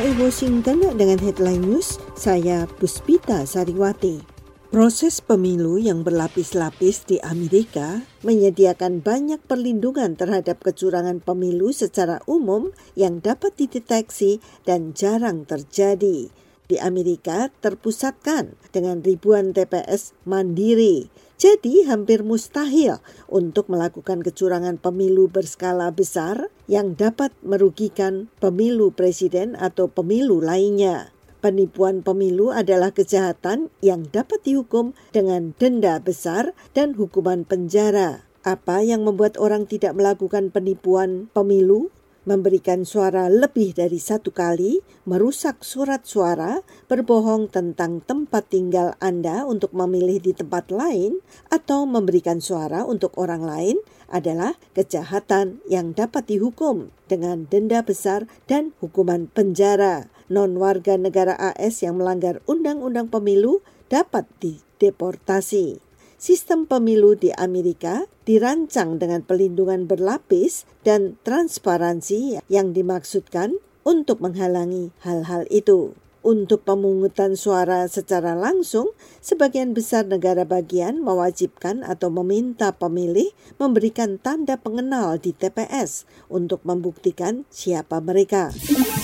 VOA Washington dengan headline news, saya Puspita Sariwati. Proses pemilu yang berlapis-lapis di Amerika menyediakan banyak perlindungan terhadap kecurangan pemilu secara umum yang dapat dideteksi dan jarang terjadi. Di Amerika terpusatkan dengan ribuan TPS mandiri. Jadi hampir mustahil untuk melakukan kecurangan pemilu berskala besar yang dapat merugikan pemilu presiden atau pemilu lainnya. Penipuan pemilu adalah kejahatan yang dapat dihukum dengan denda besar dan hukuman penjara. Apa yang membuat orang tidak melakukan penipuan pemilu? Memberikan suara lebih dari satu kali, merusak surat suara, berbohong tentang tempat tinggal Anda untuk memilih di tempat lain, atau memberikan suara untuk orang lain adalah kejahatan yang dapat dihukum dengan denda besar dan hukuman penjara. Non-warga negara AS yang melanggar undang-undang pemilu dapat dideportasi. Sistem pemilu di Amerika dirancang dengan pelindungan berlapis dan transparansi yang dimaksudkan untuk menghalangi hal-hal itu. Untuk pemungutan suara secara langsung, sebagian besar negara bagian mewajibkan atau meminta pemilih memberikan tanda pengenal di TPS untuk membuktikan siapa mereka.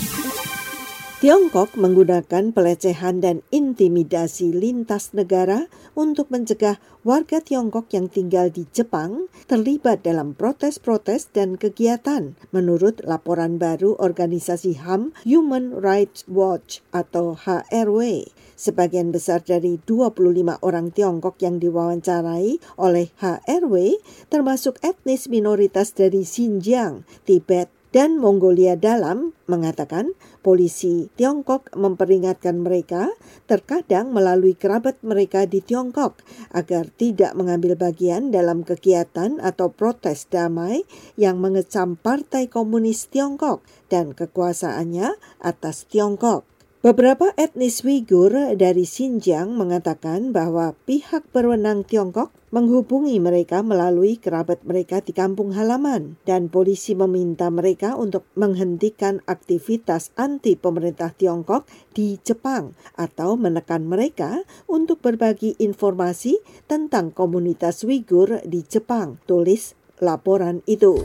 Tiongkok menggunakan pelecehan dan intimidasi lintas negara untuk mencegah warga Tiongkok yang tinggal di Jepang terlibat dalam protes-protes dan kegiatan, menurut laporan baru organisasi HAM Human Rights Watch atau HRW. Sebagian besar dari 25 orang Tiongkok yang diwawancarai oleh HRW termasuk etnis minoritas dari Xinjiang, Tibet, dan Mongolia Dalam mengatakan polisi Tiongkok memperingatkan mereka terkadang melalui kerabat mereka di Tiongkok agar tidak mengambil bagian dalam kegiatan atau protes damai yang mengecam Partai Komunis Tiongkok dan kekuasaannya atas Tiongkok. Beberapa etnis Uighur dari Xinjiang mengatakan bahwa pihak berwenang Tiongkok menghubungi mereka melalui kerabat mereka di kampung halaman dan polisi meminta mereka untuk menghentikan aktivitas anti pemerintah Tiongkok di Jepang atau menekan mereka untuk berbagi informasi tentang komunitas Uighur di Jepang, tulis laporan itu.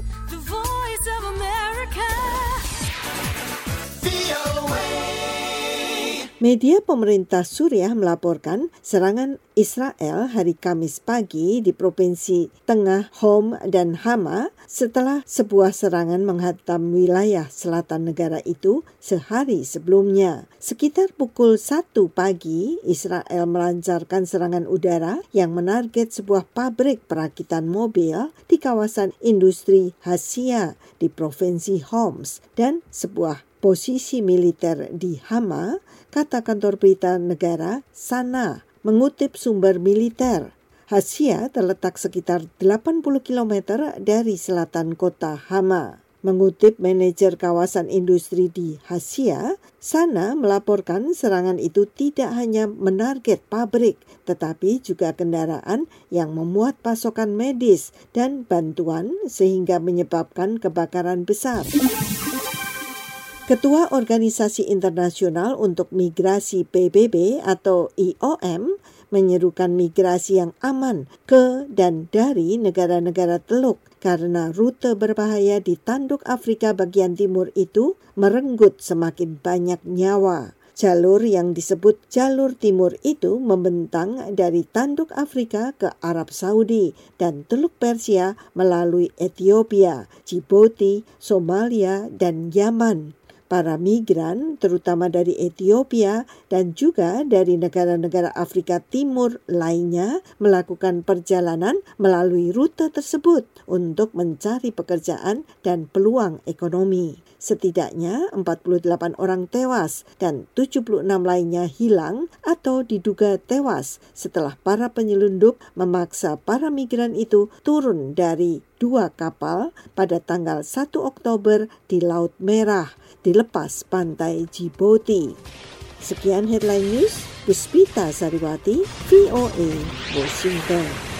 Media pemerintah Suriah melaporkan serangan Israel hari Kamis pagi di Provinsi Tengah Hom dan Hama setelah sebuah serangan menghantam wilayah selatan negara itu sehari sebelumnya. Sekitar pukul 1 pagi, Israel melancarkan serangan udara yang menarget sebuah pabrik perakitan mobil di kawasan industri Hasia di Provinsi Homs dan sebuah posisi militer di Hama, kata kantor berita negara Sana, mengutip sumber militer. Hasia terletak sekitar 80 km dari selatan kota Hama. Mengutip manajer kawasan industri di Hasia, Sana melaporkan serangan itu tidak hanya menarget pabrik, tetapi juga kendaraan yang memuat pasokan medis dan bantuan sehingga menyebabkan kebakaran besar. Ketua Organisasi Internasional untuk Migrasi PBB atau IOM menyerukan migrasi yang aman ke dan dari negara-negara Teluk karena rute berbahaya di tanduk Afrika bagian timur itu merenggut semakin banyak nyawa. Jalur yang disebut jalur timur itu membentang dari tanduk Afrika ke Arab Saudi dan Teluk Persia melalui Ethiopia, Djibouti, Somalia, dan Yaman. Para migran, terutama dari Ethiopia dan juga dari negara-negara Afrika Timur lainnya, melakukan perjalanan melalui rute tersebut untuk mencari pekerjaan dan peluang ekonomi. Setidaknya 48 orang tewas dan 76 lainnya hilang atau diduga tewas setelah para penyelundup memaksa para migran itu turun dari 2 kapal pada tanggal 1 Oktober di Laut Merah di lepas pantai Djibouti. Sekian headline news, Puspita Sariwati, VOA, Washington.